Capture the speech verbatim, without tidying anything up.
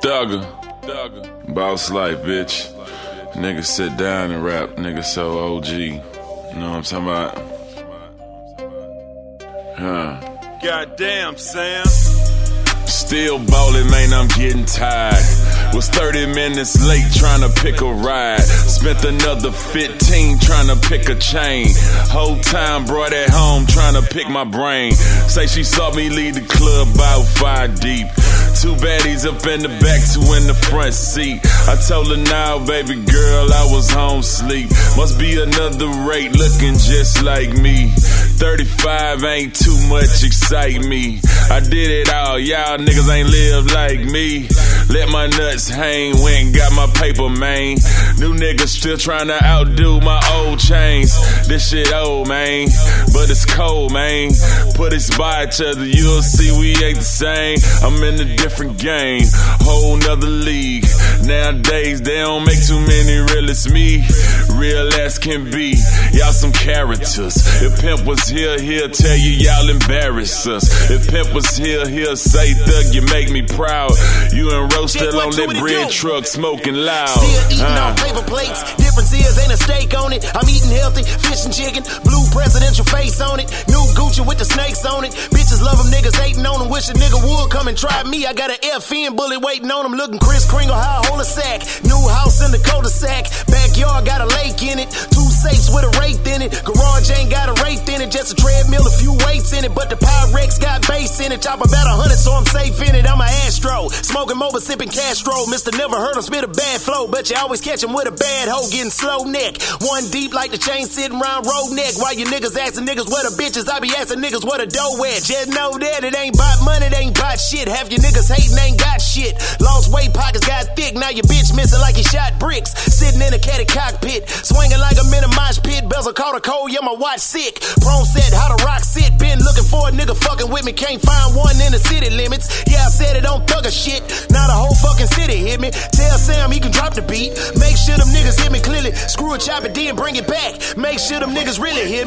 Thugger, Thugger, boss life, bitch. Nigga sit down and rap, nigga so O G. You know what I'm talking about? Huh. Goddamn, Sam. Still ballin', man, I'm getting tired. Was thirty minutes late trying to pick a ride. Spent another fifteen trying to pick a chain. Whole time brought it home trying to pick my brain. Say she saw me leave the club about five deep. Two baddies up in the back, two in the front seat. I told her now, baby girl, I was home sleep. Must be another rate looking just like me. thirty-five ain't too much excite me. I did it all, y'all niggas ain't live like me. Let my nuts hang, went and got my paper, man. New niggas still trying to outdo my old chains. This shit old, man, but it's cold, man. Put us by each other, you'll see we ain't the same. I'm in a different game, whole nother league. Nowadays, they don't make too many real as me. Real as can be, y'all some characters. If Pimp was here, he'll tell you y'all embarrass us. If Pimp was here, he'll say, Thug, you make me proud. You and Rose still on that bread truck, smoking loud. Still eating uh. on paper plates. Difference is, ain't a steak on it. I'm eating healthy, fish and chicken. Blue presidential face on it. New Gucci with the snakes on it. Bitches love them, niggas hating on them. Wish a nigga would come and try me. I got an F N bullet waiting on him. Looking Chris Kringle, how I hold a sack. New house in the cul-de-sac. Backyard got a lake in it. Two safes with a wraith in it. Garage ain't got a wraith in it. Just a treadmill, a few weights in it. But the Pyrex got bass in it. Chop about a hundred, so I'm safe in it. I'm a Astro. Smoking Moba, sipping Castro. Mister Never heard him spit a bad flow. But you always catch him with a bad hoe. Getting slow neck. One deep like the chain sitting round road neck. While you niggas asking niggas where the bitches, I be asking niggas where the dough at. Just know that it ain't about money, it ain't about shit. Half your niggas hating ain't got shit. Lost weight, pockets got thick. Now your bitch missing like he shot bricks. Sitting in a caddy cockpit. Swinging like I'm in a mosh pit. Bezel caught a cold, yeah, my watch sick. Prone set, how to rock sit. Been looking for a nigga fucking with me. Can't find one in the city limits. Yeah, I said it on Thugger shit. Now the whole fucking city hit me. Tell Sam he can drop the beat. Make sure them niggas hit me clearly. Screw a chop it, then bring it back. Make sure them niggas really hit me.